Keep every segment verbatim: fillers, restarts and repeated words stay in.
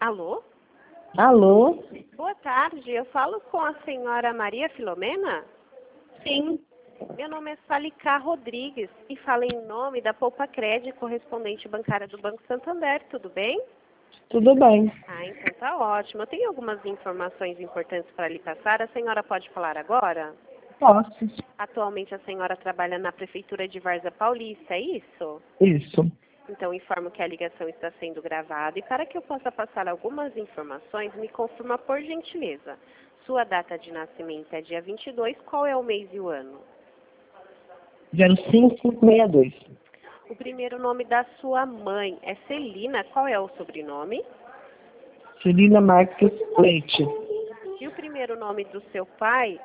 Alô? Alô? Boa tarde, eu falo com a senhora Maria Filomena? Sim. Meu nome é Salicá Rodrigues e falo em nome da Poupa Crédito, correspondente bancária do Banco Santander, tudo bem? Tudo bem. Ah, então tá ótimo. Eu tenho algumas informações importantes para lhe passar. A senhora pode falar agora? Posso. Atualmente a senhora trabalha na Prefeitura de Várzea Paulista, é isso? Isso. Então informo que a ligação está sendo gravada e para que eu possa passar algumas informações, me confirma por gentileza. Sua data de nascimento é dia vinte e dois, qual é o mês e o ano? zero cinco cinco seis dois. O primeiro nome da sua mãe é Celina, qual é o sobrenome? Celina Marques Leite. E o primeiro nome do seu pai,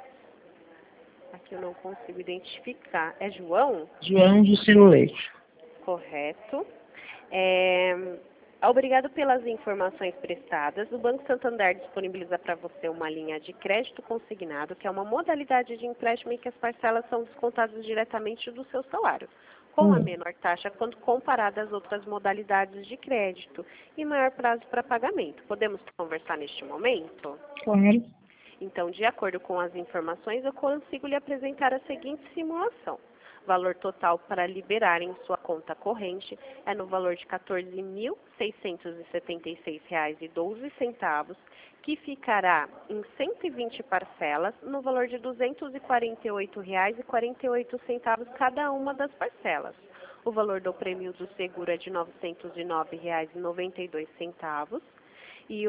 aqui eu não consigo identificar, é João? João Juscelino Leite. Correto. É, obrigado pelas informações prestadas. O Banco Santander disponibiliza para você uma linha de crédito consignado, que é uma modalidade de empréstimo em que as parcelas são descontadas diretamente do seu salário, com a Hum. menor taxa quando comparada às outras modalidades de crédito e maior prazo para pagamento. Podemos conversar neste momento? Claro. Então, de acordo com as informações, eu consigo lhe apresentar a seguinte simulação. Valor total para liberar em sua conta corrente é no valor de quatorze mil seiscentos e setenta e seis reais e doze centavos, que ficará em cento e vinte parcelas no valor de duzentos e quarenta e oito reais e quarenta e oito centavos cada uma das parcelas. O valor do prêmio do seguro é de novecentos e nove reais e noventa e dois centavos. E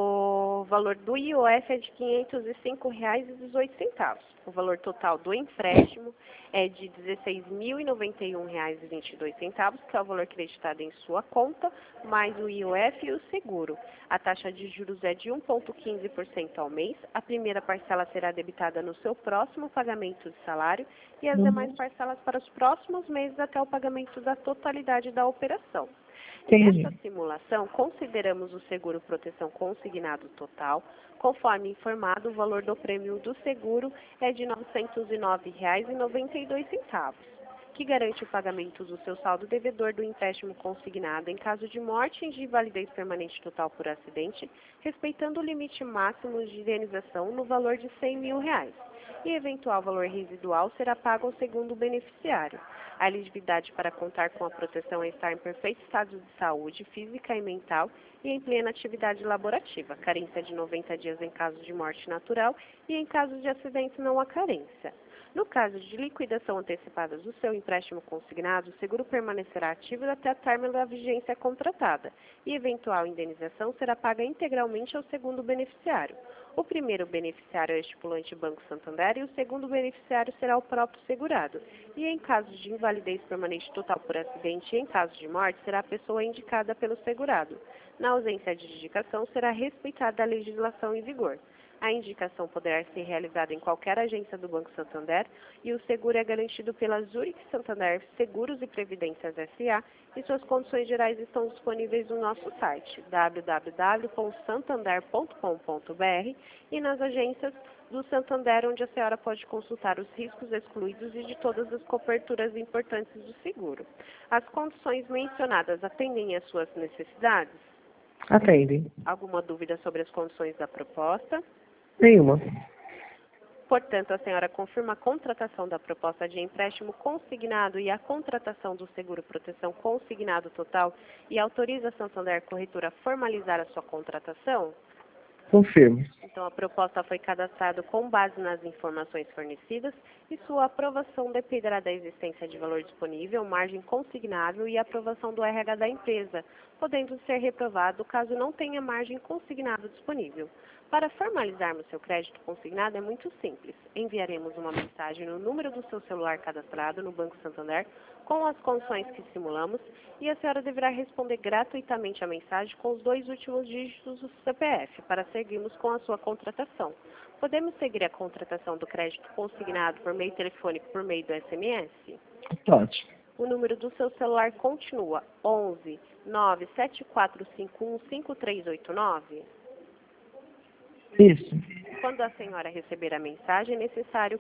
o valor do I O F é de quinhentos e cinco reais e dezoito centavos. O valor total do empréstimo é de dezesseis mil e noventa e um reais e vinte e dois centavos, que é o valor creditado em sua conta, mais o I O F e o seguro. A taxa de juros é de um vírgula quinze por cento ao mês. A primeira parcela será debitada no seu próximo pagamento de salário e as demais Uhum. parcelas para os próximos meses até o pagamento da totalidade da operação. Entendi. Nessa simulação, consideramos o seguro proteção consignado total. Conforme informado, o valor do prêmio do seguro é de novecentos e nove reais e noventa e dois centavos, que garante o pagamento do seu saldo devedor do empréstimo consignado em caso de morte e de invalidez permanente total por acidente, respeitando o limite máximo de indenização no valor de cem mil reais. E eventual valor residual será pago ao segundo beneficiário. A elegibilidade para contar com a proteção é estar em perfeito estado de saúde física e mental e em plena atividade laborativa. Carência de noventa dias em caso de morte natural e em caso de acidente não há carência. No caso de liquidação antecipada do seu empréstimo consignado, o seguro permanecerá ativo até a término da vigência contratada e eventual indenização será paga integralmente ao segundo beneficiário. O primeiro beneficiário é o estipulante Banco Santander e o segundo beneficiário será o próprio segurado. E em caso de invalidez permanente total por acidente e em caso de morte, será a pessoa indicada pelo segurado. Na ausência de indicação, será respeitada a legislação em vigor. A indicação poderá ser realizada em qualquer agência do Banco Santander e o seguro é garantido pela Zurich Santander Seguros e Previdências S A e suas condições gerais estão disponíveis no nosso site w w w ponto santander ponto com ponto b r e nas agências do Santander, onde a senhora pode consultar os riscos excluídos e de todas as coberturas importantes do seguro. As condições mencionadas atendem às suas necessidades? Atende. Alguma dúvida sobre as condições da proposta? Nenhuma. Portanto, a senhora confirma a contratação da proposta de empréstimo consignado e a contratação do seguro proteção consignado total e autoriza a Santander Corretora a formalizar a sua contratação? Confirmo. Então, a proposta foi cadastrada com base nas informações fornecidas e sua aprovação dependerá da existência de valor disponível, margem consignável e aprovação do R H da empresa, podendo ser reprovado caso não tenha margem consignada disponível. Para formalizarmos seu crédito consignado é muito simples. Enviaremos uma mensagem no número do seu celular cadastrado no Banco Santander com as condições que simulamos e a senhora deverá responder gratuitamente a mensagem com os dois últimos dígitos do C P F para seguirmos com a sua contratação. Podemos seguir a contratação do crédito consignado por meio telefônico por meio do S M S? Pode. O número do seu celular continua onze nove sete quatro cinco um cinco três oito nove? Isso. Quando a senhora receber a mensagem, é necessário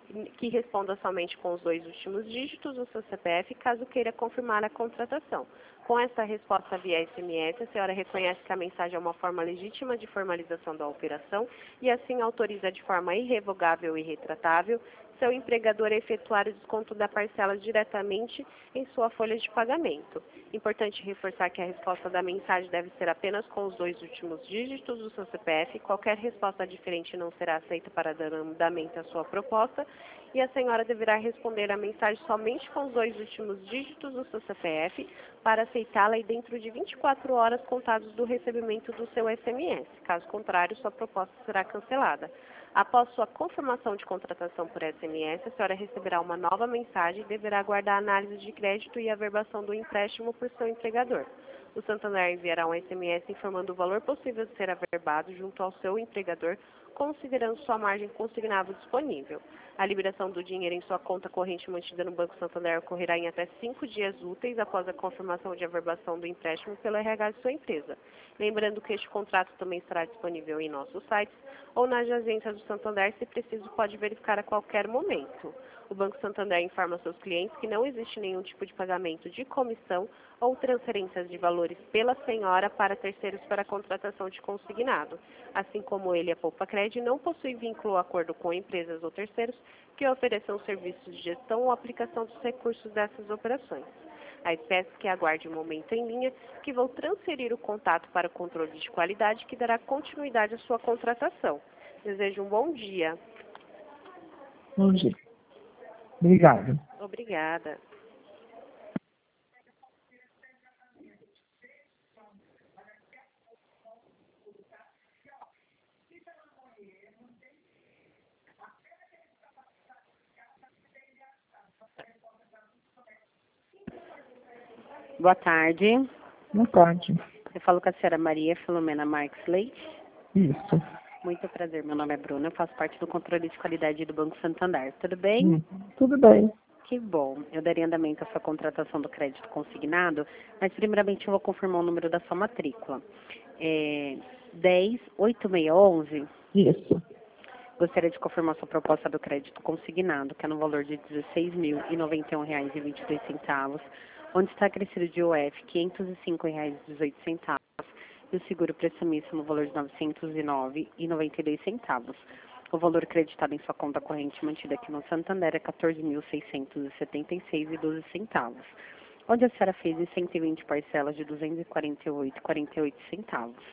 que responda somente com os dois últimos dígitos do seu C P F, caso queira confirmar a contratação. Com essa resposta via S M S, a senhora reconhece que a mensagem é uma forma legítima de formalização da operação e assim autoriza de forma irrevogável e retratável seu empregador a efetuar o desconto da parcela diretamente em sua folha de pagamento. Importante reforçar que a resposta da mensagem deve ser apenas com os dois últimos dígitos do seu C P F. Qualquer resposta diferente não será aceita para dar andamento à sua proposta e a senhora deverá responder a mensagem somente com os dois últimos dígitos do seu C P F para aceitá-la e dentro de vinte e quatro horas contados do recebimento do seu S M S. Caso contrário, sua proposta será cancelada. Após sua confirmação de contratação por S M S, a senhora receberá uma nova mensagem e deverá aguardar a análise de crédito e averbação do empréstimo por seu empregador. O Santander enviará um S M S informando o valor possível de ser averbado junto ao seu empregador, considerando sua margem consignável disponível. A liberação do dinheiro em sua conta corrente mantida no Banco Santander ocorrerá em até cinco dias úteis após a confirmação de averbação do empréstimo pelo R H de sua empresa. Lembrando que este contrato também estará disponível em nossos sites ou nas agências do Santander, se preciso, pode verificar a qualquer momento. O Banco Santander informa seus clientes que não existe nenhum tipo de pagamento de comissão ou transferências de valores pela senhora para terceiros para a contratação de consignado. Assim como ele, a Poupa Cred não possui vínculo ou acordo com empresas ou terceiros que ofereçam serviços de gestão ou aplicação dos recursos dessas operações. A espécie que aguarde um momento em linha, que vou transferir o contato para o controle de qualidade que dará continuidade à sua contratação. Desejo um bom dia. Bom dia. Obrigado. Obrigada. Boa tarde. Boa tarde. Eu falo com a senhora Maria Filomena Marques Leite. Isso. Muito prazer, meu nome é Bruna, eu faço parte do controle de qualidade do Banco Santander. Tudo bem? Hum, tudo bem. Que bom. Eu daria andamento à sua contratação do crédito consignado, mas primeiramente eu vou confirmar o número da sua matrícula. É dez oito seis um um. Isso. Gostaria de confirmar sua proposta do crédito consignado, que é no valor de dezesseis mil e noventa e um reais e vinte e dois centavos, onde está acrescido de O F quinhentos e cinco reais e dezoito centavos e o seguro prestamista no valor de novecentos e nove reais e noventa e dois centavos. O valor creditado em sua conta corrente mantida aqui no Santander é quatorze mil seiscentos e setenta e seis reais e doze centavos, onde a senhora fez em cento e vinte parcelas de duzentos e quarenta e oito reais e quarenta e oito centavos.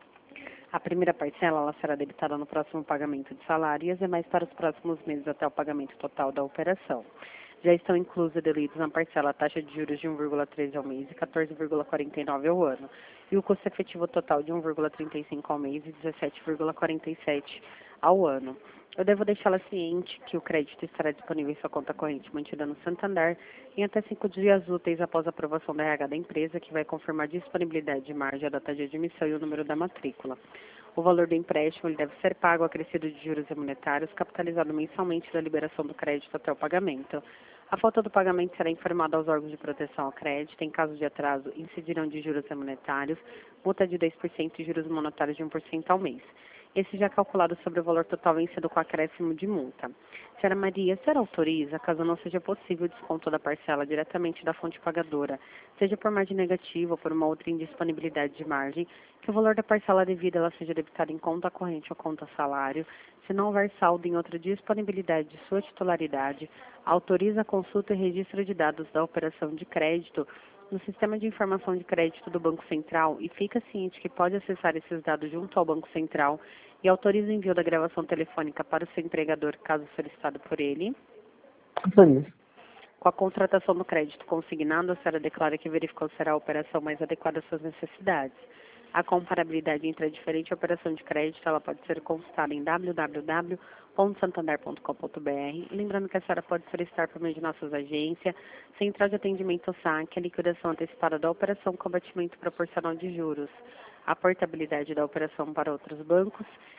A primeira parcela ela será debitada no próximo pagamento de salário e as demais para os próximos meses até o pagamento total da operação. Já estão inclusos diluídos na parcela a taxa de juros de um vírgula treze ao mês e quatorze vírgula quarenta e nove ao ano, e o custo efetivo total de um vírgula trinta e cinco ao mês e dezessete vírgula quarenta e sete ao ano. Eu devo deixá-la ciente que o crédito estará disponível em sua conta corrente mantida no Santander em até cinco dias úteis após a aprovação da R H da empresa, que vai confirmar a disponibilidade de margem, a data de admissão e o número da matrícula. O valor do empréstimo ele deve ser pago acrescido de juros e monetários, capitalizado mensalmente da liberação do crédito até o pagamento. A falta do pagamento será informada aos órgãos de proteção ao crédito. Em caso de atraso, incidirão de juros e monetários, multa de dez por cento e juros monetários de um por cento ao mês. Esse já é calculado sobre o valor total vencido com acréscimo de multa. Senhora Maria, a senhora autoriza, caso não seja possível o desconto da parcela diretamente da fonte pagadora, seja por margem negativa ou por uma outra indisponibilidade de margem, que o valor da parcela devida ela seja debitada em conta corrente ou conta salário, se não houver saldo em outra disponibilidade de sua titularidade, autoriza a consulta e registro de dados da operação de crédito no Sistema de Informação de Crédito do Banco Central e fica ciente que pode acessar esses dados junto ao Banco Central e autoriza o envio da gravação telefônica para o seu empregador, caso solicitado por ele. Autorizo. Com a contratação do crédito consignado, a senhora declara que verificou será a operação mais adequada às suas necessidades. A comparabilidade entre a diferente operação de crédito ela pode ser consultada em w w w ponto santander ponto com ponto b r. Lembrando que a senhora pode solicitar por meio de nossas agências, Central de Atendimento S A C, a liquidação antecipada da operação com abatimento proporcional de juros, a portabilidade da operação para outros bancos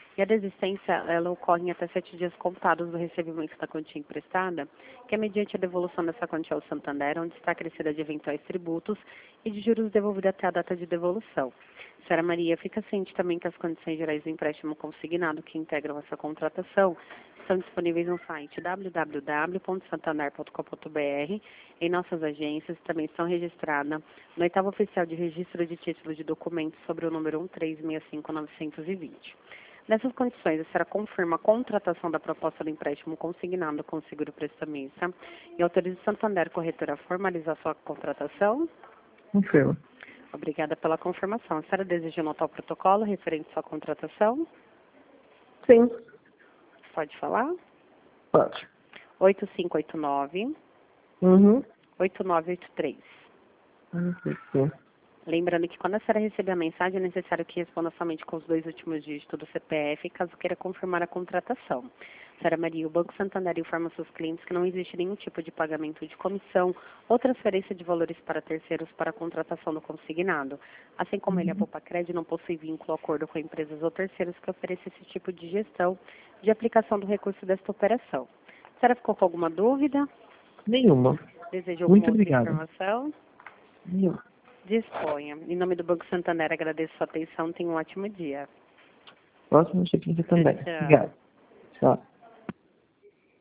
E a desistência, ela ocorre em até sete dias contados do recebimento da quantia emprestada, que é mediante a devolução dessa quantia ao Santander, onde está acrescida de eventuais tributos e de juros devolvidos até a data de devolução. Senhora Maria, fica ciente também que as condições gerais do empréstimo consignado que integram essa contratação estão disponíveis no site w w w ponto santander ponto com ponto b r, em nossas agências, também estão registradas no oitavo oficial de registro de título de documentos sobre o número um três seis cinco nove dois zero. Nessas condições, a senhora confirma a contratação da proposta do empréstimo consignado com o seguro prestamista e autoriza o Santander Corretora a formalizar sua contratação? Confirma. Obrigada pela confirmação. A senhora deseja anotar o protocolo referente à sua contratação? Sim. Pode falar? Pode. oito cinco oito nove, Uhum. oito nove oito três. Sim. Lembrando que quando a senhora receber a mensagem, é necessário que responda somente com os dois últimos dígitos do C P F, caso queira confirmar a contratação. Senhora Maria, o Banco Santander informa seus clientes que não existe nenhum tipo de pagamento de comissão ou transferência de valores para terceiros para a contratação do consignado. Assim como ele, a Poupa-Cred não possui vínculo ou acordo com empresas ou terceiros que ofereçam esse tipo de gestão de aplicação do recurso desta operação. A senhora ficou com alguma dúvida? Nenhuma. Deseja alguma Muito outra obrigado. informação? Nenhuma. Disponha. Em nome do Banco Santander, agradeço sua atenção. Tenha um ótimo dia. Próximo check-in também. Tchau. Obrigado. Tchau.